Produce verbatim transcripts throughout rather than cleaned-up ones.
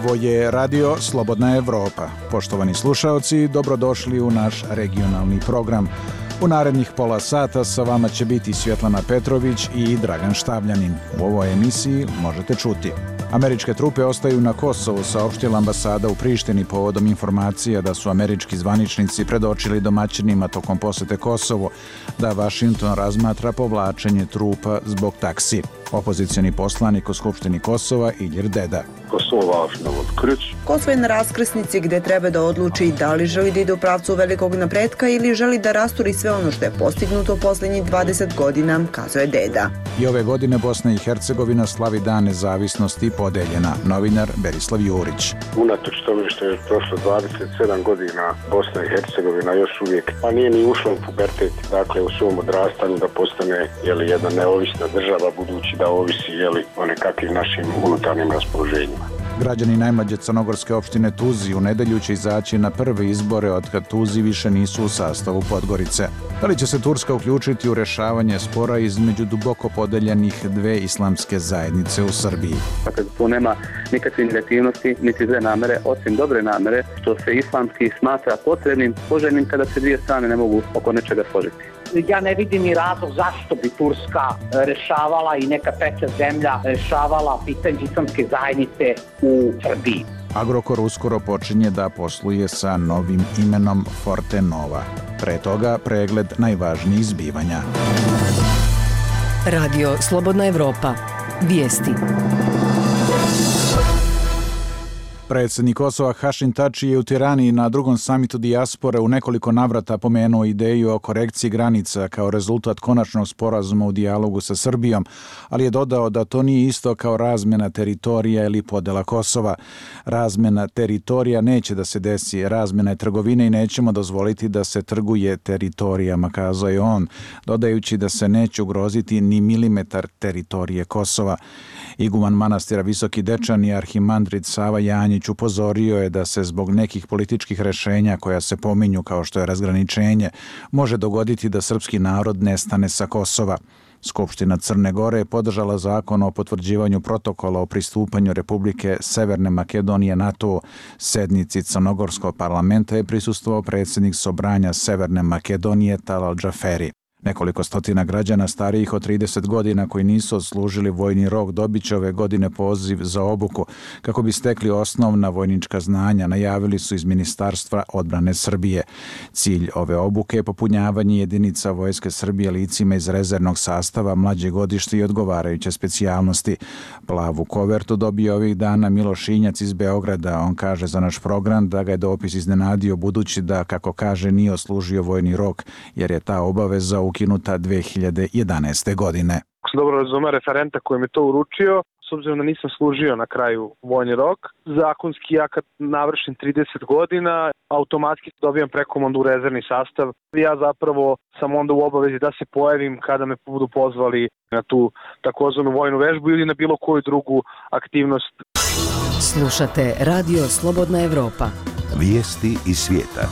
Ovo je Radio Slobodna Evropa. Poštovani slušaoci, dobrodošli u naš regionalni program. U narednih pola sata sa vama će biti Svjetlana Petrović i Dragan Štavljanin. U ovoj emisiji možete čuti: američke trupe ostaju na Kosovu, saopštila ambasada u Prištini povodom informacija da su američki zvaničnici predočili domaćinima tokom posete Kosovu da Vašington razmatra povlačenje trupa zbog taksi. Opozicioni poslanik u Skupštini Kosova Ilir Deda. Kosovo je na raskrsnici gde treba da odluči da li želi da ide u pravcu velikog napretka ili želi da rasturi sve ono što je postignuto posljednjih dvadeset godina, kazao je Deda. I ove godine Bosna i Hercegovina slavi dan nezavisnosti podeljena. Novinar Berislav Jurić. Unatoč tome što je prošlo dvadeset sedam godina, Bosna i Hercegovina još uvijek, pa nije ni ušla u pubertet, dakle u svom odrastanju da postane jeli, jedna neovisna država, budući da ovisi jeli, o nekakvim našim unutarnjim raspoloženjima. Građani najmlađe crnogorske opštine Tuzi u nedelju će izaći na prve izbore otkad Tuzi više nisu u sastavu Podgorice. Da li će se Turska uključiti u rješavanje spora između duboko podeljenih dve islamske zajednice u Srbiji? Dakle, tu nema nikakve negativnosti, niti zle namere, osim dobre namere, što se islamski smatra potrebnim, poželjnim kada se dvije strane ne mogu oko nečega složiti. Ja ne vidim ni razlog zašto bi Turska rešavala i neka treća zemlja rešavala pitanje islamske zajednice u Srbiji. Agrokor uskoro počinje da posluje sa novim imenom Fortenova. Pre toga pregled najvažnijih zbivanja. Radio Slobodna Evropa. Vijesti. Predsjednik Kosova Hašim Tači je u Tirani na drugom samitu dijaspore u nekoliko navrata pomenuo ideju o korekciji granica kao rezultat konačnog sporazuma u dijalogu sa Srbijom, ali je dodao da to nije isto kao razmjena teritorija ili podela Kosova. Razmjena teritorija neće da se desi, razmjena je trgovine i nećemo dozvoliti da se trguje teritorijama, kazao je on, dodajući da se neće ugroziti ni milimetar teritorije Kosova. Iguman manastira Visoki Dečan i arhimandrit Sava Janjić upozorio je da se zbog nekih političkih rešenja koja se pominju kao što je razgraničenje može dogoditi da srpski narod nestane sa Kosova. Skupština Crne Gore je podržala zakon o potvrđivanju protokola o pristupanju Republike Severne Makedonije NATO. Sednici Crnogorskog parlamenta je prisustvovao predsjednik Sobranja Severne Makedonije Talal Džaferi. Nekoliko stotina građana starijih od trideset godina koji nisu odslužili vojni rok dobit će ove godine poziv za obuku kako bi stekli osnovna vojnička znanja, najavili su iz Ministarstva odbrane Srbije. Cilj ove obuke je popunjavanje jedinica Vojske Srbije licima iz rezervnog sastava, mlađe godište i odgovarajuće specijalnosti. Plavu kovertu dobio ovih dana Miloš Injac iz Beograda. On kaže za naš program da ga je dopis iznenadio budući da, kako kaže, nije odslužio vojni rok jer je ta obaveza ukinuta dve hiljade jedanaeste. godine. Ako sam dobro razumeo referenta koji mi to uručio, s obzirom da nisam služio na kraju vojni rok, zakonski ja kad navršim trideset godina, automatski dobijam prekomandu u rezervni sastav. Ja zapravo sam onda u obavezi da se pojavim kada me budu pozvali na tu takozvanu vojnu vežbu ili na bilo koju drugu aktivnost. Slušate Radio Slobodna Evropa. Vijesti iz svijeta.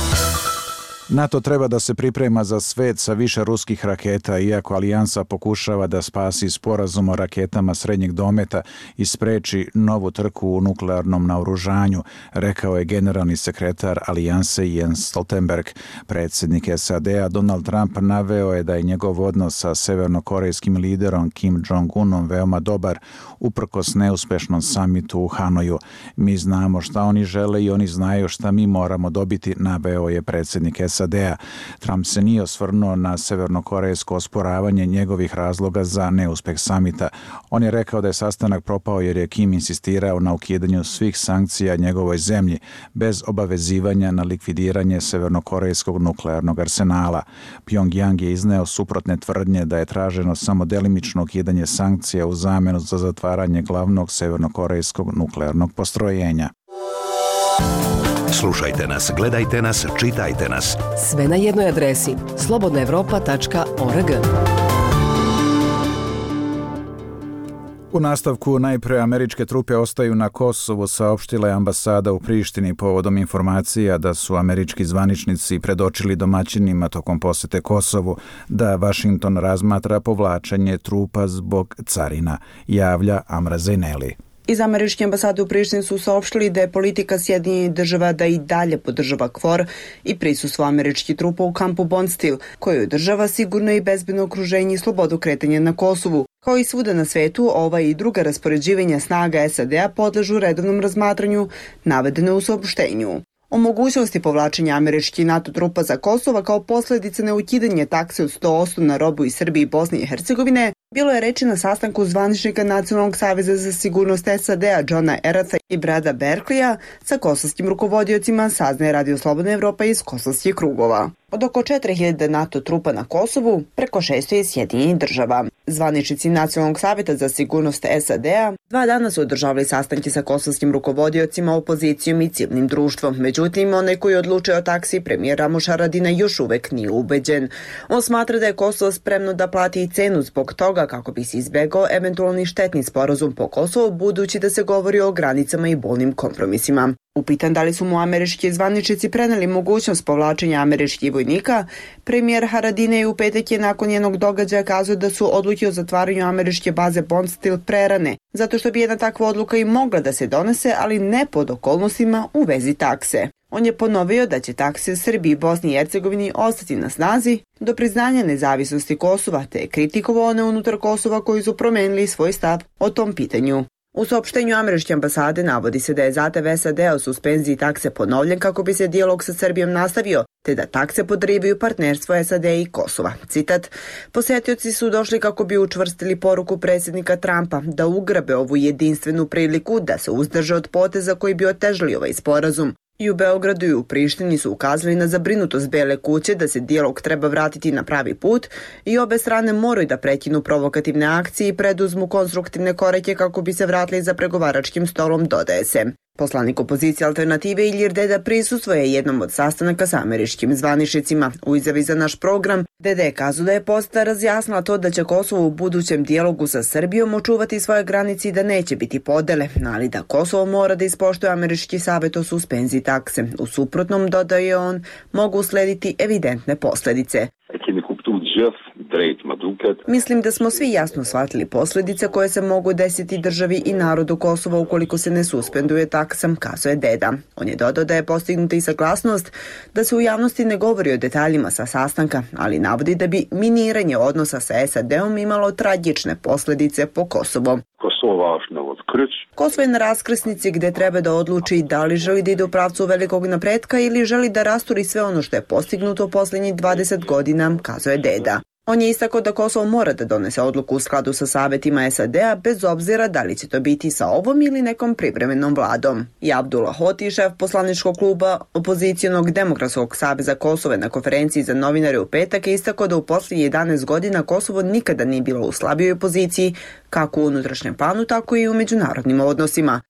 NATO treba da se priprema za svet sa više ruskih raketa, iako alijansa pokušava da spasi sporazum o raketama srednjeg dometa i spreči novu trku u nuklearnom naoružanju, rekao je generalni sekretar alijanse Jens Stoltenberg. Predsjednik S A D-a Donald Trump naveo je da je njegov odnos sa severnokorejskim liderom Kim Jong-unom veoma dobar, uprkos neuspešnom samitu u Hanoju. Mi znamo šta oni žele i oni znaju šta mi moramo dobiti, naveo je predsjednik S A D-a. Trump se nije osvrnuo na severnokorejsko osporavanje njegovih razloga za neuspeh samita. On je rekao da je sastanak propao jer je Kim insistirao na ukidanju svih sankcija njegovoj zemlji bez obavezivanja na likvidiranje severnokorejskog nuklearnog arsenala. Pyongyang je izneo suprotne tvrdnje da je traženo samo delimično ukidanje sankcija u zamenu za zatvaranje glavnog severnokorejskog nuklearnog postrojenja. Slušajte nas, gledajte nas, čitajte nas. Sve na jednoj adresi slobodna evropa tačka org. U nastavku najpre američke trupe ostaju na Kosovu, saopštila je ambasada u Prištini povodom informacija da su američki zvaničnici predočili domaćinima tokom posete Kosovu da Vašington razmatra povlačenje trupa zbog carina, javlja Amra Zejneli. Iz američke ambasade u Prištini su saopštili da je politika Sjedinjenih država da i dalje podržava K F O R i prisustvo američkih trupa u kampu Bondsteel, koji održava sigurno i bezbedno okruženje i slobodu kretanja na Kosovu. Kao i svuda na svetu, ova i druga raspoređivanja snaga S A D-a podležu redovnom razmatranju, navedene u saopštenju. O mogućnosti povlačenja američkih NATO trupa za Kosova kao posljedice neukidanja takse od sto posto na robu iz Srbije i Bosne i Hercegovine bilo je reči na sastanku zvaničnika Nacionalnog saveza za sigurnost S A D-a Johna Eratha i Brada Berkleya sa kosovskim rukovodiocima, saznaje Radio Slobodna Evropa iz kosovskih krugova. Od oko četiri hiljade NATO trupa na Kosovu, preko šesto je Sjedinjenih država. Zvaničnici Nacionalnog saveta za sigurnost S A D-a dva dana su održavali sastanke sa kosovskim rukovodiocima, opozicijom i civilnim društvom. Međutim, onaj koji odlučuje o taksi, premijer Ramuš Haradinaj, još uvek nije ubeđen. On smatra da je Kosovo spremno da plati i cenu zbog toga kako bi se izbegao eventualni štetni sporazum po Kosovu, budući da se govori o granicama i bolnim kompromisima. Upitan da li su mu američki zvaničnici preneli mogućnost povlačenja američkih vojnika, premijer Haradinaj u petak je nakon jednog događaja kazao da su odluke o zatvaranju američke baze Bondsteel prerane, zato što bi jedna takva odluka i mogla da se donese, ali ne pod okolnostima u vezi takse. On je ponovio da će takse Srbiji i Bosni i Hercegovini ostati na snazi do priznanja nezavisnosti Kosova, te je kritikovao one unutar Kosova koji su promenili svoj stav o tom pitanju. U saopštenju američke ambasade navodi se da je zahtev S A D-a o suspenziji takse ponovljen kako bi se dijalog sa Srbijom nastavio, te da takse podrivaju partnerstvo S A D i Kosova. Citat: "Posetioci su došli kako bi učvrstili poruku predsjednika Trumpa da ugrabe ovu jedinstvenu priliku da se uzdrže od poteza koji bi otežali ovaj sporazum. I u Beogradu i u Prištini su ukazali na zabrinutost Bele kuće da se dijalog treba vratiti na pravi put i obe strane moraju da prekinu provokativne akcije i preduzmu konstruktivne korake kako bi se vratili za pregovaračkim stolom, dodaje se. Poslanik opozicije Alternative Ilir Deda prisustvuje jednom od sastanaka sa američkim zvaničnicima. U izjavi za naš program, Deda je kazao da je poseta razjasnila to da će Kosovo u budućem dijalogu sa Srbijom očuvati svoje granice i da neće biti podele, ali da Kosovo mora da ispoštuje američki savjet o suspenziji takse. U suprotnom, dodaje on, mogu uslediti evidentne posljedice. Mislim da smo svi jasno shvatili posljedice koje se mogu desiti državi i narodu Kosova ukoliko se ne suspenduje taksa, kazao je Deda. On je dodao da je postignuta i saglasnost da se u javnosti ne govori o detaljima sa sastanka, ali navodi da bi miniranje odnosa sa S A D-om imalo tragične posljedice po Kosovo. Kosovo je na raskrsnici gde treba da odluči da li želi da ide u pravcu velikog napretka ili želi da rasturi sve ono što je postignuto posljednjih dvadeset godina, kazao je Deda. On je istakao da Kosovo mora da donese odluku u skladu sa savjetima S A D-a bez obzira da li će to biti sa ovom ili nekom privremenom vladom. I Abdullah Hoti, šef poslaničkog kluba opozicijonog Demokratskog saveza Kosova na konferenciji za novinare u petak, je istakao da u posljednjih jedanaest godina Kosovo nikada nije bilo u slabijoj poziciji, kako u unutrašnjem planu, tako i u međunarodnim odnosima.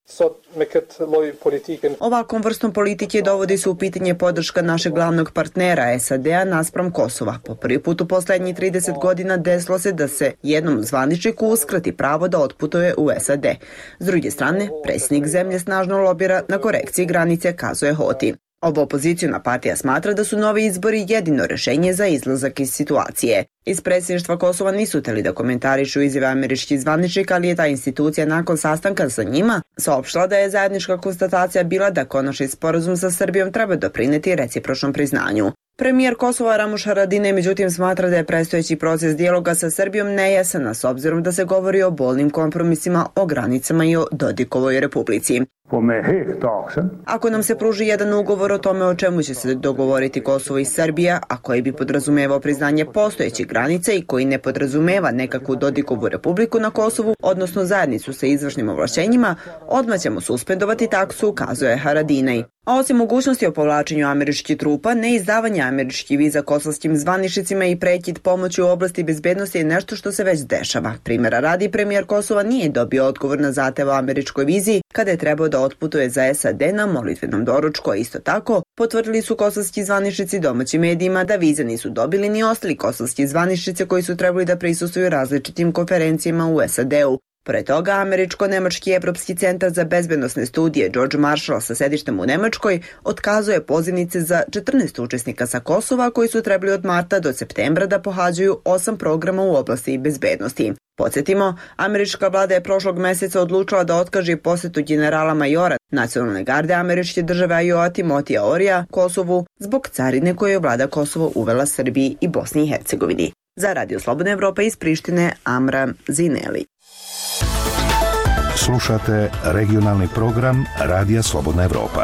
Ovakvom vrstom politike dovodi se u pitanje podrška našeg glavnog partnera S A D-a naspram Kosova. Po prvi put u poslednjih trideset godina desilo se da se jednom zvaničniku uskrati pravo da otputuje u S A D. S druge strane, predsjednik zemlje snažno lobira na korekciji granice, kazuje Hoti. Ova opozicijona partija smatra da su novi izbori jedino rešenje za izlazak iz situacije. Iz predsjedništva Kosova nisu hteli da komentarišu izjave američkih zvaničnika, ali je ta institucija nakon sastanka sa njima saopštila da je zajednička konstatacija bila da konačni sporazum sa Srbijom treba doprineti recipročnom priznanju. Premijer Kosova Ramuš Haradinaj međutim smatra da je predstojeći proces dijaloga sa Srbijom nejasan, a s obzirom da se govori o bolnim kompromisima o granicama i o Dodikovoj republici. Ako nam se pruži jedan ugovor o tome o čemu će se dogovoriti Kosovo i Srbija, a koji bi podrazumevao priznanje postojećih granica i koji ne podrazumeva nekakvu Dodikovu republiku na Kosovu, odnosno zajednicu sa izvršnim ovlašćenjima, odmah ćemo suspendovati taksu, kazuje Haradinaj. A osim mogućnosti o povlačenju američkih trupa, neizdavanje američkih viza kosovskim zvaničnicima i prekid pomoći u oblasti bezbednosti je nešto što se već dešava. Primjera radi, premijer Kosova nije dobio odgovor na zahtev o američkoj vizi kada je trebao da otputuje za S A D na molitvenom doručku, a isto tako potvrdili su kosovski zvaničnici domaćim medijima da vize nisu dobili ni ostali kosovski zvaničnici koji su trebali da prisustvuju različitim konferencijama u S A D-u. Pored toga, Američko-Nemački Evropski centar za bezbednosne studije George Marshall sa sedištem u Nemačkoj otkazuje pozivnice za četrnaest učesnika sa Kosova koji su trebali od marta do septembra da pohađaju osam programa u oblasti bezbednosti. Podsjetimo, američka vlada je prošlog meseca odlučila da otkaže posetu generala majora Nacionalne garde američke države Ajoa Timotija Orija Kosovu zbog carine koju je vlada Kosovo uvela Srbiji i Bosni i Hercegovini. Za Radio Slobodna Evropa iz Prištine, Amra Zineli. Slušate regionalni program Radija Slobodna Evropa.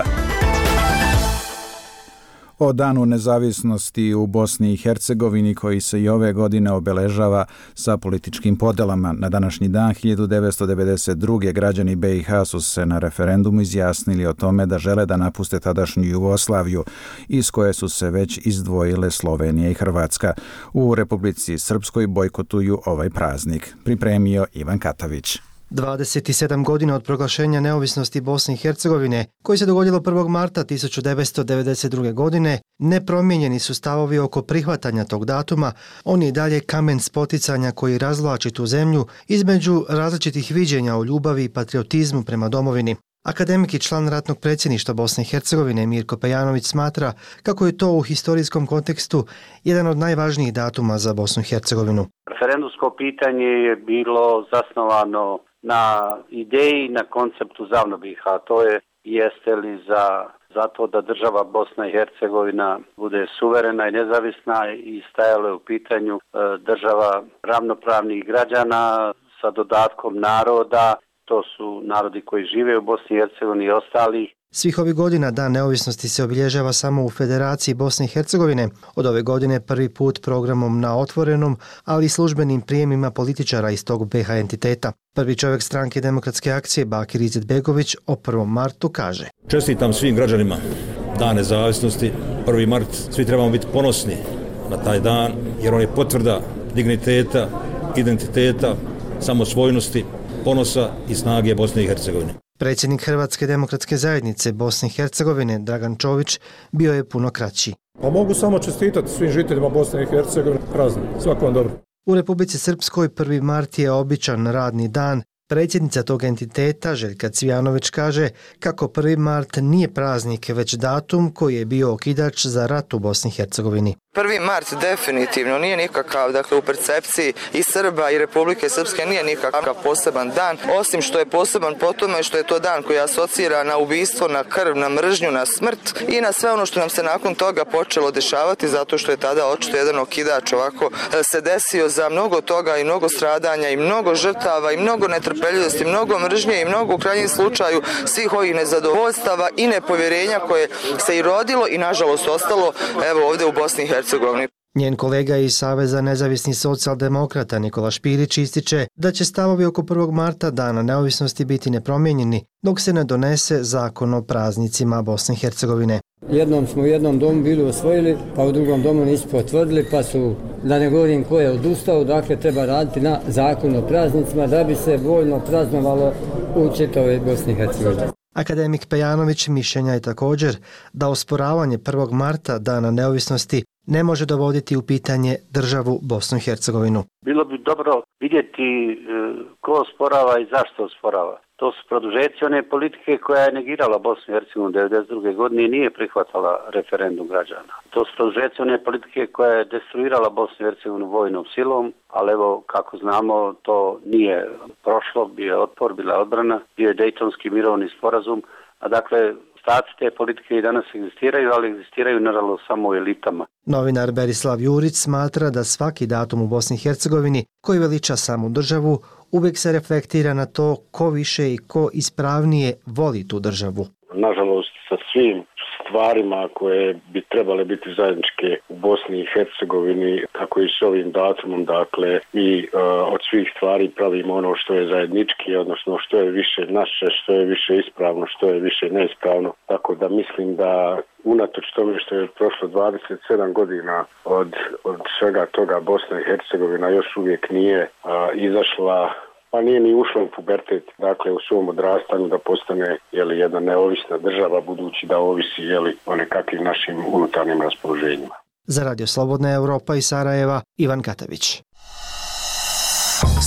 O Danu nezavisnosti u Bosni i Hercegovini koji se i ove godine obeležava sa političkim podelama. Na današnji dan hiljadu devetsto devedeset druge građani B i H su se na referendumu izjasnili o tome da žele da napuste tadašnju Jugoslaviju, iz koje su se već izdvojile Slovenija i Hrvatska. U Republici Srpskoj bojkotuju ovaj praznik. Pripremio Ivan Katavić. dvadeset sedam godina od proglašenja neovisnosti Bosne i Hercegovine, koji se dogodilo prvog marta tisuću devetsto devedeset druge. godine, nepromijenjeni su stavovi oko prihvatanja tog datuma, on je i dalje kamen spoticanja koji razvlači tu zemlju između različitih viđenja o ljubavi i patriotizmu prema domovini. Akademik i član ratnog predsjedništva Bosne i Hercegovine Mirko Pejanović smatra kako je to u historijskom kontekstu jedan od najvažnijih datuma za Bosnu i Hercegovinu. Referendumsko pitanje je bilo zasnovano na ideji, na konceptu Zavnobiha, to je jeste li za zato da država Bosna i Hercegovina bude suverena i nezavisna i stajalo je u pitanju država ravnopravnih građana sa dodatkom naroda. To su narodi koji žive u Bosni i Hercegovini i ostalih. Svih ovih godina Dan neovisnosti se obilježava samo u Federaciji Bosne i Hercegovine. Od ove godine prvi put programom na otvorenom, ali i službenim prijemima političara iz tog B H entiteta. Prvi čovjek stranke Demokratske akcije Bakir Izetbegović o prvom martu kaže: Čestitam svim građanima Dan nezavisnosti, prvi mart. Svi trebamo biti ponosni na taj dan, jer on je potvrda digniteta, identiteta, samosvojnosti, ponosa i snage Bosne i Hercegovine. Predsjednik Hrvatske demokratske zajednice Bosne i Hercegovine Dragan Čović bio je puno kraći. Pa mogu samo čestitati svim žiteljima Bosne i Hercegovine praznik. Svako vam dobro. U Republici Srpskoj prvi mart je običan radni dan. Predsjednica tog entiteta Željka Cvijanović kaže kako prvi mart nije praznik, već datum koji je bio okidač za rat u Bosni i Hercegovini. Prvi mart definitivno nije nikakav, dakle u percepciji i Srba i Republike Srpske nije nikakav poseban dan, osim što je poseban po tome što je to dan koji asocira na ubistvo, na krv, na mržnju, na smrt i na sve ono što nam se nakon toga počelo dešavati, zato što je tada očito jedan okidač ovako se desio za mnogo toga i mnogo stradanja i mnogo žrtava i mnogo netrpeljivosti, mnogo mržnje i mnogo u krajnjem slučaju svih ovih nezadovoljstava i nepovjerenja koje se i rodilo i nažalost ostalo evo ovdje u Bosni i Hercegovini. Njen kolega iz Saveza nezavisnih socijaldemokrata Nikola Špirić ističe da će stavovi oko prvog marta Dana neovisnosti biti nepromijenjeni dok se ne donese zakon o praznicima Bosne i Hercegovine. Jednom smo u jednom domu bili osvojili, pa u drugom domu nisu potvrdili, pa su, da ne govorim ko je odustao, dakle treba raditi na zakon o praznicima da bi se voljno praznovalo u čitavoj Bosni i Hercegovini. Akademik Pejanović mišljenja je također da osporavanje prvog marta Dana neovisnosti ne može dovoditi u pitanje državu Bosnu i Hercegovinu. Bilo bi dobro vidjeti e, ko osporava i zašto osporava. To su produžeci one politike koja je negirala Bosnu i Hercegovinu devedeset druge. godine i nije prihvatala referendum građana. To su produžeci one politike koja je destruirala Bosnu i Hercegovinu vojnom silom, ali evo kako znamo to nije prošlo, bio je otpor, bila je odbrana, bio je Dejtonski mirovni sporazum, a dakle staci te politike i danas egzistiraju, ali egzistiraju naravno samo u elitama. Novinar Berislav Jurić smatra da svaki datum u Bosni i Hercegovini koji veliča samu državu uvijek se reflektira na to ko više i ko ispravnije voli tu državu. Nažalost, sa svim stvarima koje bi trebale biti zajedničke u Bosni i Hercegovini, tako i s ovim datumom, dakle, mi uh, od svih stvari pravimo ono što je zajednički, odnosno što je više naše, što je više ispravno, što je više neispravno. Tako da mislim da unatoč tome što je prošlo dvadeset sedam godina od, od svega toga, Bosna i Hercegovina još uvijek nije uh, izašla, pa nije ni ušla u pubertet, dakle u svom odrastanju da postane jeli, jedna neovisna država, budući da ovisi jeli, o nekakvim našim unutarnjim raspoloženjima. Za Radio Slobodna Evropa iz Sarajeva, Ivan Katavić.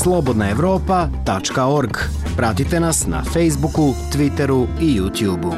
slobodna evropa tačka org. Pratite nas na Facebooku, Twitteru i YouTubeu.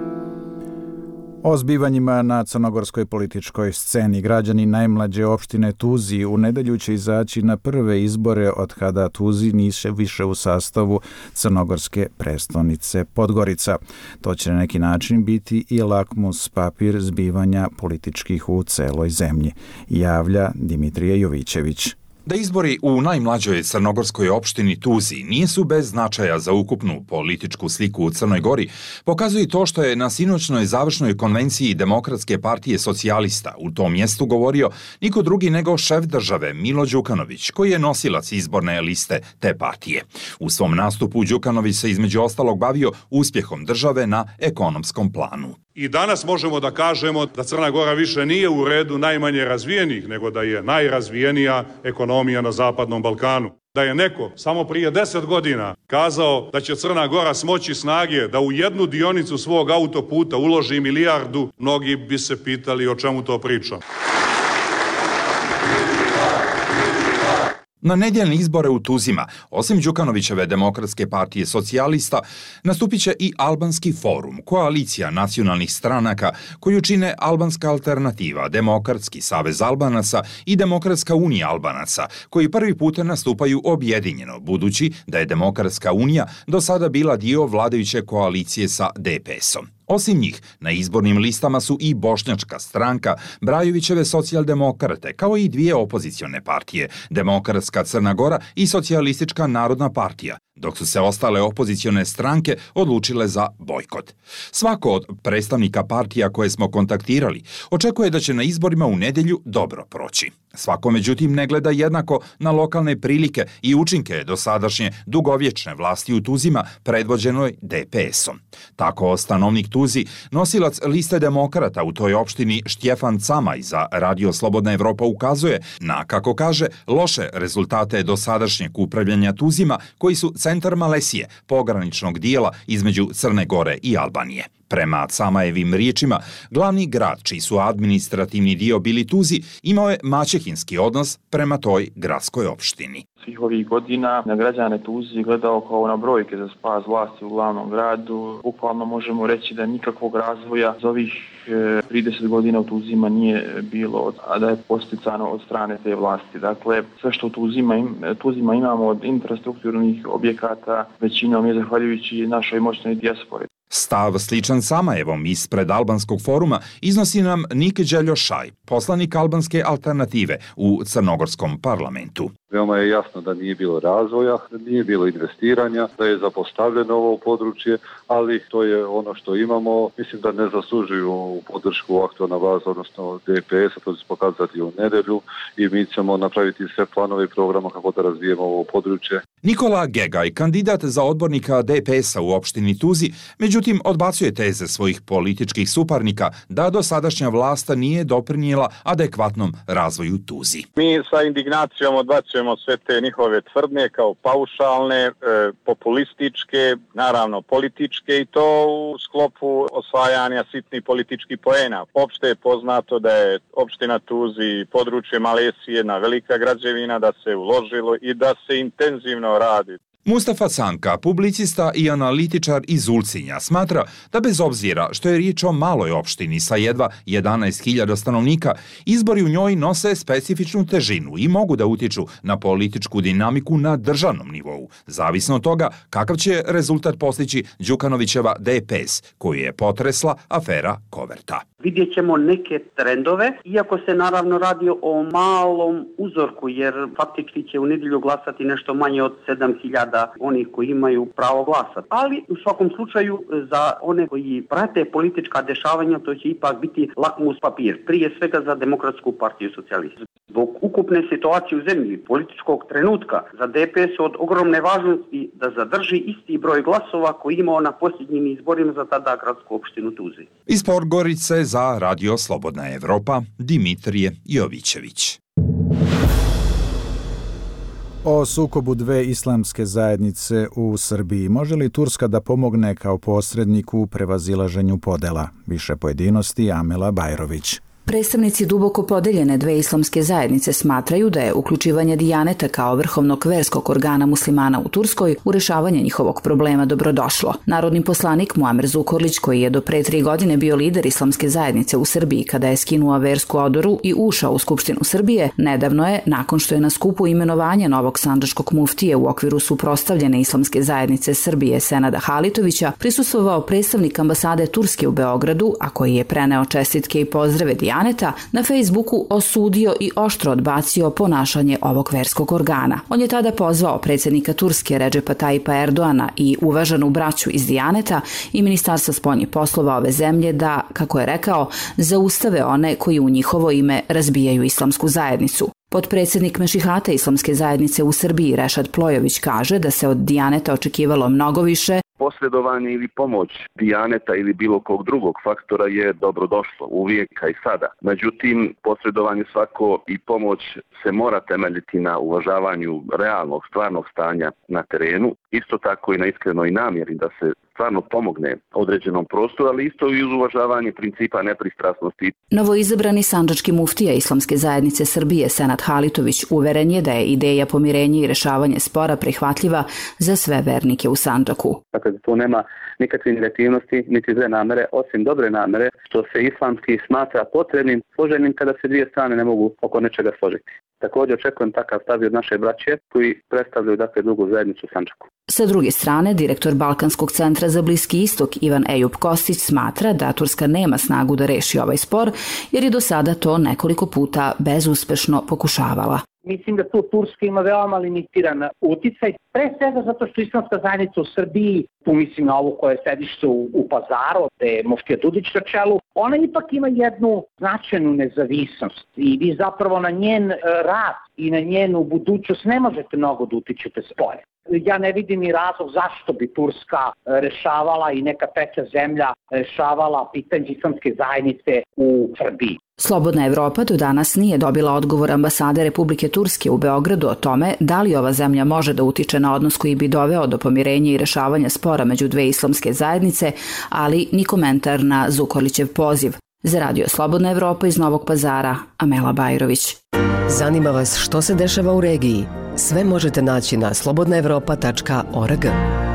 O zbivanjima na crnogorskoj političkoj sceni građani najmlađe opštine Tuzi u nedelju će izaći na prve izbore od kada Tuzi niše više u sastavu crnogorske prestonice Podgorica. To će na neki način biti i lakmus papir zbivanja političkih u celoj zemlji, javlja Dimitrije Jovićević. Da izbori u najmlađoj crnogorskoj opštini Tuzi nisu bez značaja za ukupnu političku sliku u Crnoj Gori, pokazuje to što je na sinoćnoj završnoj konvenciji Demokratske partije socijalista u tom mjestu govorio niko drugi nego šef države Milo Đukanović, koji je nosilac izborne liste te partije. U svom nastupu Đukanović se između ostalog bavio uspjehom države na ekonomskom planu. I danas možemo da kažemo da Crna Gora više nije u redu najmanje razvijenih, nego da je najrazvijenija ekonomija na Zapadnom Balkanu. Da je neko samo prije deset godina kazao da će Crna Gora smoći snage da u jednu dionicu svog autoputa uloži milijardu, mnogi bi se pitali o čemu to pričam. Na nedjeljne izbore u Tuzima, osim Đukanovićeve Demokratske partije socijalista, nastupit će i Albanski forum, koalicija nacionalnih stranaka koju čine Albanska alternativa, Demokratski savez Albanaca i Demokratska unija Albanaca, koji prvi put nastupaju objedinjeno, budući da je Demokratska unija do sada bila dio vladajuće koalicije sa D P S-om. Osim njih, na izbornim listama su i Bošnjačka stranka, Brajovićeve socijaldemokrate, kao i dvije opozicione partije, Demokratska Crna Gora i Socijalistička narodna partija, dok su se ostale opozicione stranke odlučile za bojkot. Svako od predstavnika partija koje smo kontaktirali očekuje da će na izborima u nedjelju dobro proći. Svako međutim ne gleda jednako na lokalne prilike i učinke dosadašnje dugovječne vlasti u Tuzima predvođenoj D P S-om. Tako stanovnik Tuzi, nosilac liste demokrata u toj opštini Štjefan Camaj za Radio Slobodna Evropa ukazuje na, kako kaže, loše rezultate dosadašnjeg upravljanja Tuzima koji su centar Malesije, pograničnog dijela između Crne Gore i Albanije. Prema Camajevim riječima, glavni grad, čiji su administrativni dio bili Tuzi, imao je maćehinski odnos prema toj gradskoj opštini. Svih ovih godina na građane Tuzi gledao kao na brojke za spas vlasti u glavnom gradu. Bukvalno možemo reći da nikakvog razvoja za ovih trideset godina u Tuzima nije bilo, a da je posticano od strane te vlasti. Dakle, sve što u Tuzima, Tuzima imamo od infrastrukturnih objekata, većinom je zahvaljujući našoj moćnoj dijaspori. Stav sličan Samajevom ispred Albanskog foruma iznosi nam Nik Đeljošaj, poslanik Albanske alternative u Crnogorskom parlamentu. Veoma je jasno da nije bilo razvoja, da nije bilo investiranja, da je zapostavljeno ovo područje, ali to je ono što imamo. Mislim da ne zaslužuju podršku aktualna vlast, odnosno D P S, to će se pokazati u nedelju i mi ćemo napraviti sve planove i programa kako da razvijemo ovo područje. Nikola Gegaj, kandidat za odbornika D P S-a u opštini Tuzi, međutim odbacuje teze svojih političkih suparnika da dosadašnja vlast nije doprinijela adekvatnom razvoju Tuzi. Mi sa indignacijom odbacujemo sve te njihove tvrdnje kao paušalne, e, populističke, naravno političke i to u sklopu osvajanja sitnih političkih poena. Opšte je poznato da je opština Tuzi područje Malesije jedna velika građevina, da se uložilo i da se intenzivno radi. Mustafa Canka, publicista i analitičar iz Ulcinja, smatra da bez obzira što je riječ o maloj opštini sa jedva jedanaest hiljada stanovnika, izbori u njoj nose specifičnu težinu i mogu da utječu na političku dinamiku na državnom nivou, zavisno od toga kakav će rezultat postići Đukanovićeva D P S, koju je potresla afera Koverta. Vidjet ćemo neke trendove, iako se naravno radi o malom uzorku, jer faktički će u nedjelju glasati nešto manje od sedam hiljada onih koji imaju pravo glasati. Ali u svakom slučaju za one koji prate politička dešavanja to će ipak biti lakmus papir, prije svega za Demokratsku partiju socijalista. Zbog ukupne situacije u zemlji, političkog trenutka, za D P S od ogromne važnosti da zadrži isti broj glasova koji imao na posljednjim izborima za tada gradsku opštinu Tuzi. Iz Podgorice za Radio Slobodna Evropa, Dimitrije Jovićević. O sukobu dve islamske zajednice u Srbiji. Može li Turska da pomogne kao posrednik u prevazilaženju podela? Više pojedinosti Amela Bajrović. Predstavnici duboko podeljene dve islamske zajednice smatraju da je uključivanje Dijaneta kao vrhovnog verskog organa muslimana u Turskoj u rešavanje njihovog problema dobrodošlo. Narodni poslanik Muamer Zukorlić, koji je do pre tri godine bio lider islamske zajednice u Srbiji kada je skinuo versku odoru i ušao u Skupštinu Srbije, nedavno je, nakon što je na skupu imenovanja novog sandžačkog muftije u okviru suprotstavljene islamske zajednice Srbije Senada Halitovića, prisustvovao predstavnik ambasade Turske u Beogradu, a koji je preneo čestitke i pozdrave Dijaneta, na Facebooku osudio i oštro odbacio ponašanje ovog verskog organa. On je tada pozvao predsjednika Turske Redžepa Tajipa Erdoana i uvaženu braću iz Dijaneta i Ministarstva spoljnih poslova ove zemlje da, kako je rekao, zaustave one koji u njihovo ime razbijaju islamsku zajednicu. Potpredsjednik Mešihata islamske zajednice u Srbiji Rešad Plojović kaže da se od Dijaneta očekivalo mnogo više. Posredovanje ili pomoć Dijaneta ili bilo kog drugog faktora je dobrodošlo uvijek, a i sada. Međutim, posredovanje svako i pomoć se mora temeljiti na uvažavanju realnog, stvarnog stanja na terenu, isto tako i na iskrenoj namjeri da se stvarno pomogne određenom prostoru, ali isto i uz uvažavanje principa nepristrasnosti. Novoizabrani sandžački muftija islamske zajednice Srbije Senad Halitović uveren je da je ideja pomirenja i rešavanje spora prihvatljiva za sve vernike u Sandžaku. Dakle, tu nema nikakve negativnosti, niti zle namere, osim dobre namere, što se islamski smatra potrebnim, poželjnim kada se dvije strane ne mogu oko nečega složiti. Također očekujem takav stav od naše braće koji predstavljaju dakle drugu zajednicu u Sandžaku. Sa druge strane, direktor Balkanskog centra za Bliski istok Ivan Ejup Kostić smatra da Turska nema snagu da reši ovaj spor, jer je do sada to nekoliko puta bezuspešno pokušavala. Mislim da tu Turska ima veoma limitiran uticaj, pre svega zato što islamska zajednica u Srbiji, tu mislim na ovo koje je sedište u, u Pazaru, gde je muftija Dudić na čelu, ona ipak ima jednu značajnu nezavisnost i vi zapravo na njen rad i na njenu budućnost ne možete mnogo da utičete spore. Ja ne vidim ni razlog zašto bi Turska rešavala i neka treća zemlja rešavala pitanje islamske zajednice u Srbiji. Slobodna Evropa do danas nije dobila odgovor ambasade Republike Turske u Beogradu o tome da li ova zemlja može da utiče na odnos koji bi doveo do pomirenja i rešavanja spora među dve islamske zajednice, ali ni komentar na Zukorlićev poziv. Za radio Slobodna Evropa iz Novog Pazara, Amela Bajrović. Zanima vas što se dešava u regiji? Sve možete naći na slobodna evropa tačka org.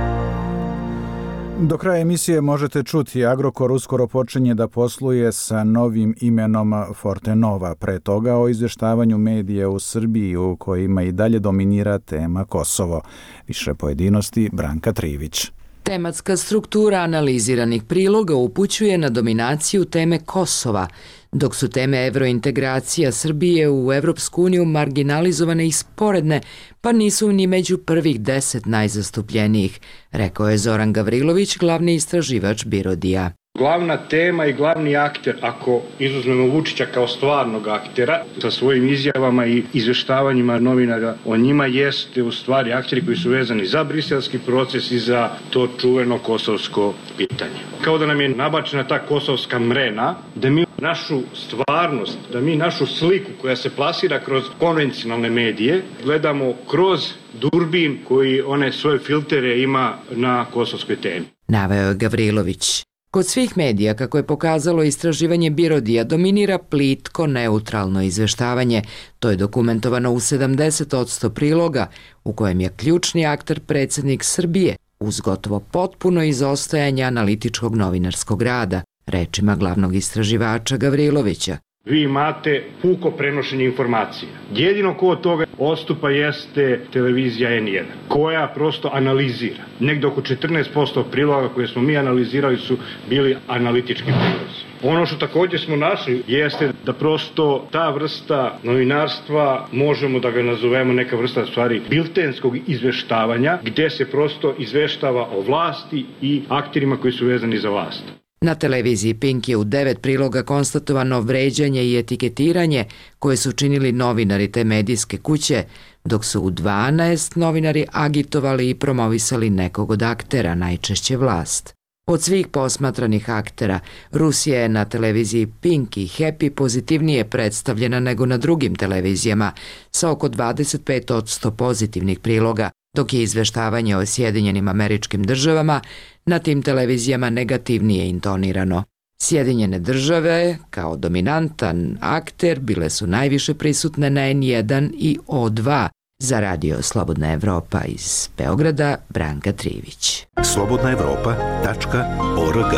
Do kraja emisije možete čuti Agrokor uskoro počinje da posluje sa novim imenom Fortenova. Pre toga o izvještavanju medija u Srbiji u kojima i dalje dominira tema Kosovo. Više pojedinosti Branka Trivić. Tematska struktura analiziranih priloga upućuje na dominaciju teme Kosova, dok su teme evrointegracija Srbije u Evropsku uniju marginalizovane i sporedne, pa nisu ni među prvih deset najzastupljenijih, rekao je Zoran Gavrilović, glavni istraživač Birodija. Glavna tema i glavni akter, ako izuzmemo Vučića kao stvarnog aktera, sa svojim izjavama i izveštavanjima novinara o njima, jeste u stvari akteri koji su vezani za briselski proces i za to čuveno kosovsko pitanje. Kao da nam je nabačena ta kosovska mrena, da mi našu stvarnost, da mi našu sliku koja se plasira kroz konvencionalne medije, gledamo kroz durbin koji one svoje filtere ima na kosovskoj temi. Naveo je Gavrilović. Kod svih medija, kako je pokazalo istraživanje Birodija, dominira plitko, neutralno izveštavanje. To je dokumentovano u sedamdeset posto priloga, u kojem je ključni akter predsjednik Srbije, uz gotovo potpuno izostajanje analitičkog novinarskog rada, rečima glavnog istraživača Gavrilovića. Vi imate puko prenošenje informacija. Jedino ko od toga odstupa jeste televizija en jedan, koja prosto analizira. Negde oko četrnaest posto priloga koje smo mi analizirali su bili analitički prilozi. Ono što također smo našli jeste da prosto ta vrsta novinarstva, možemo da ga nazovemo neka vrsta stvari biltenskog izveštavanja, gde se prosto izveštava o vlasti i akterima koji su vezani za vlast. Na televiziji Pink je u devet priloga konstatovano vređanje i etiketiranje koje su činili novinari te medijske kuće, dok su u dvanaest novinari agitovali i promovisali nekog od aktera, najčešće vlast. Od svih posmatranih aktera, Rusija je na televiziji Pink i Happy pozitivnije predstavljena nego na drugim televizijama, sa oko dvadeset pet posto pozitivnih priloga, dok je izveštavanje o Sjedinjenim Američkim Državama na tim televizijama negativnije intonirano. Sjedinjene države, kao dominantan akter, bile su najviše prisutne na en jedan i o dva. Za radio Slobodna Evropa iz Beograda, Branka Trivić. slobodna evropa tačka org.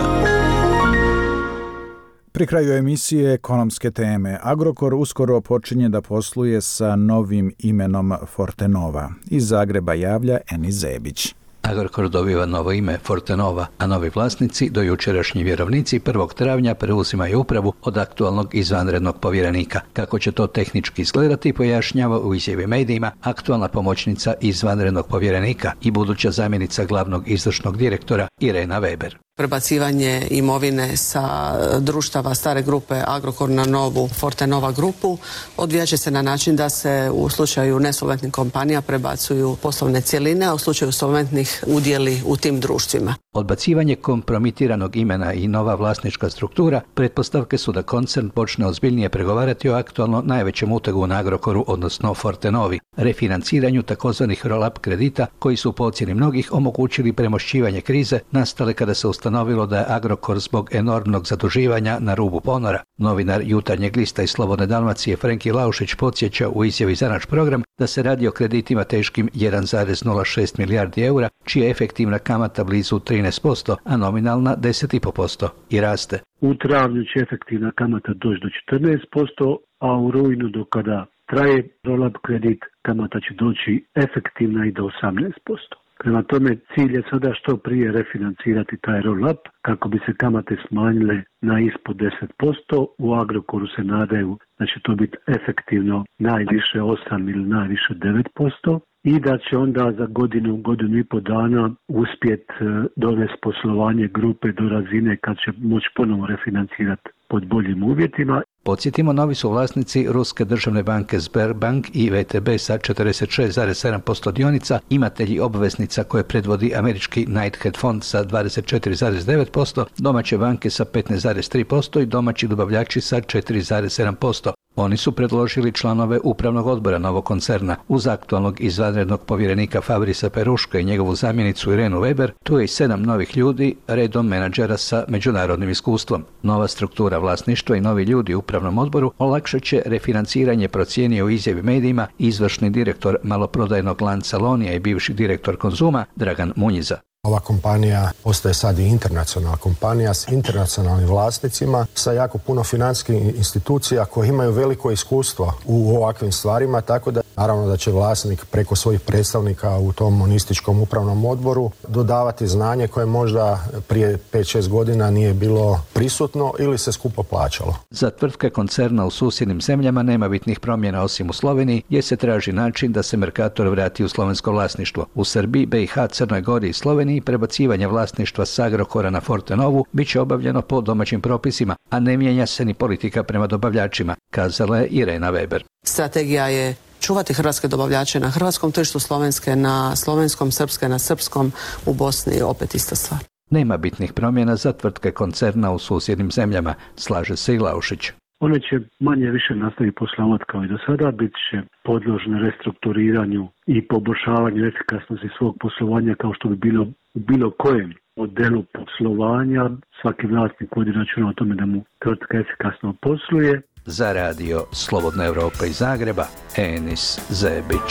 Pri kraju emisije ekonomske teme. Agrokor uskoro počinje da posluje sa novim imenom Fortenova. Iz Zagreba javlja Enis Zebić. Agrokor dobiva novo ime Fortenova, a novi vlasnici, do jučerašnji vjerovnici, prvog travnja preuzimaju upravu od aktualnog izvanrednog povjerenika. Kako će to tehnički izgledati, pojašnjava u izjavi medijima aktualna pomoćnica izvanrednog povjerenika i buduća zamjenica glavnog izvršnog direktora Irena Weber. Prebacivanje imovine sa društava stare grupe Agrokor na novu Fortenova grupu odvijat će se na način da se u slučaju nesolventnih kompanija prebacuju poslovne cjeline, a u slučaju solventnih udjeli u tim društvima. Odbacivanje kompromitiranog imena i nova vlasnička struktura pretpostavke su da koncern počne ozbiljnije pregovarati o aktualno najvećem utegu na Agrokoru, odnosno Fortenovi, refinanciranju takozvanih roll-up kredita koji su po ocjeni mnogih omogućili premošćivanje krize nastale kada se ustanovilo da je Agrokor zbog enormnog zaduživanja na rubu ponora. Novinar Jutarnjeg lista iz Slobodne Dalmacije Frenki Laušić podsjeća u izjavi za naš program da se radi o kreditima teškim jedan zarez nula šest milijardi eura, čija je efektivna kamata blizu trinaest posto, a nominalna deset zarez pet posto i raste. U travnju će efektivna kamata doći do četrnaest posto, a u rujnu do kada traje roll-up kredit kamata će doći efektivna i do osamnaest posto. Prema tome, cilj je sada što prije refinancirati taj roll-up kako bi se kamate smanjile na ispod deset posto. U Agrokoru se nadaju da će to biti efektivno najviše osam ili najviše devet posto i da će onda za godinu, godinu i po dana uspjet dovesti poslovanje grupe do razine kad će moći ponovo refinancirati pod boljim uvjetima. Podsjetimo, novi su vlasnici Ruske državne banke Sberbank i V T B sa četrdeset šest zarez sedam posto dionica, imatelji obveznica koje predvodi američki Knighthead fond sa dvadeset četiri zarez devet posto, domaće banke sa petnaest zarez tri posto i domaći dobavljači sa četiri zarez sedam posto. Oni su predložili članove upravnog odbora novog koncerna. Uz aktualnog izvanrednog povjerenika Fabrisa Peruška i njegovu zamjenicu Irenu Weber, tu je i sedam novih ljudi, redom menadžera sa međunarodnim iskustvom. Nova struktura vlasništva i novi ljudi u upravnom odboru olakšat će refinanciranje, procijenio u izjavi medijima izvršni direktor maloprodajnog lanca Lonija i bivši direktor Konzuma Dragan Munjiza. Ova kompanija postaje sad i internacionalna kompanija s internacionalnim vlasnicima, sa jako puno financijskih institucija koje imaju veliko iskustvo u ovakvim stvarima, tako da naravno da će vlasnik preko svojih predstavnika u tom monističkom upravnom odboru dodavati znanje koje možda prije pet šest godina nije bilo prisutno ili se skupo plaćalo. Za tvrtke koncerna u susjednim zemljama nema bitnih promjena osim u Sloveniji, gdje se traži način da se Mercator vrati u slovensko vlasništvo. U Srbiji, B i H, Crnoj Gori i Sloveniji i prebacivanje vlasništva s Agrokora na Fortenovu bit će obavljeno po domaćim propisima, a ne mijenja se ni politika prema dobavljačima, kazala je Irena Weber. Strategija je čuvati hrvatske dobavljače na hrvatskom tržištu, slovenske na slovenskom, srpske na srpskom, u Bosni opet ista stvar. Nema bitnih promjena za tvrtke koncerna u susjednim zemljama, slaže se i Laušić. One će manje više nastaviti poslovati kao i do sada, bit će podložne restrukturiranju i poboljšavanju efikasnosti svog poslovanja kao što bi bilo u bilo kojem modelu poslovanja. Svaki vlasnik vodi računa o tome da mu tvrtka efikasno posluje. Za radio Slobodna Evropa iz Zagreba, Enis Zebić.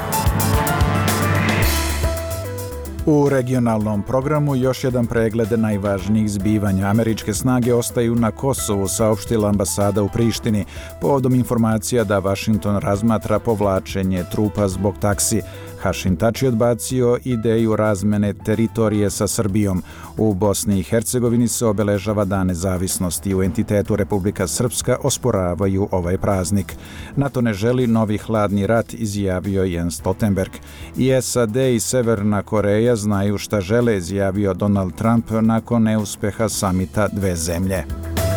U regionalnom programu još jedan pregled najvažnijih zbivanja. Američke snage ostaju na Kosovu, saopštila ambasada u Prištini, povodom informacija da Vašington razmatra povlačenje trupa zbog taksi. Hašin Tači odbacio ideju razmene teritorije sa Srbijom. U Bosni i Hercegovini se obeležava Dan nezavisnosti. U entitetu Republika Srpska osporavaju ovaj praznik. NATO ne želi novi hladni rat, izjavio Jens Stoltenberg. I S A D i Severna Koreja znaju šta žele, izjavio Donald Trump nakon neuspeha samita dve zemlje.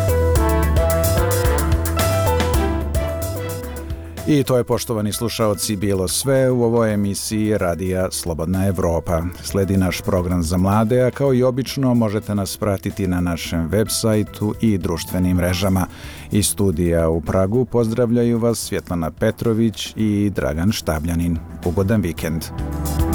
I to je, poštovani slušaoci, bilo sve u ovoj emisiji Radija Slobodna Evropa. Sledi naš program za mlade, a kao i obično možete nas pratiti na našem web sajtu i društvenim mrežama. Iz studija u Pragu pozdravljaju vas Svjetlana Petrović i Dragan Štabljanin. Ugodan vikend.